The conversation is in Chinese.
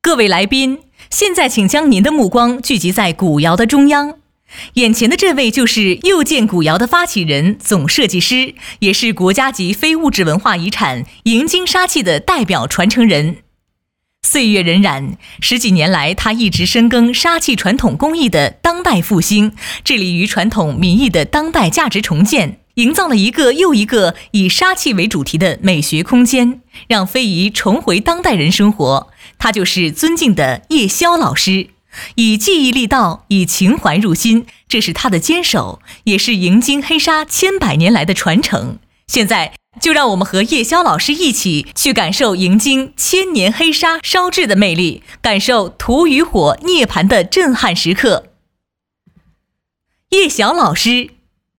各位来宾，现在请将您的目光聚集在古窑的中央。眼前的这位就是右见古窑的发起人、总设计师，也是国家级非物质文化遗产迎金砂器的代表传承人。岁月荏苒，10几年来，他一直深耕砂器传统工艺的当代复兴，致力于传统民艺的当代价值重建，营造了一个又一个以砂器为主题的美学空间，让非遗重回当代人生活。他就是尊敬的叶霄老师。以技艺立道，以情怀入心，这是他的坚守，也是迎金黑砂千百年来的传承。现在就让我们和叶霄老师一起去感受迎金千年黑砂烧制的魅力，感受土与火涅槃的震撼时刻。叶晓老师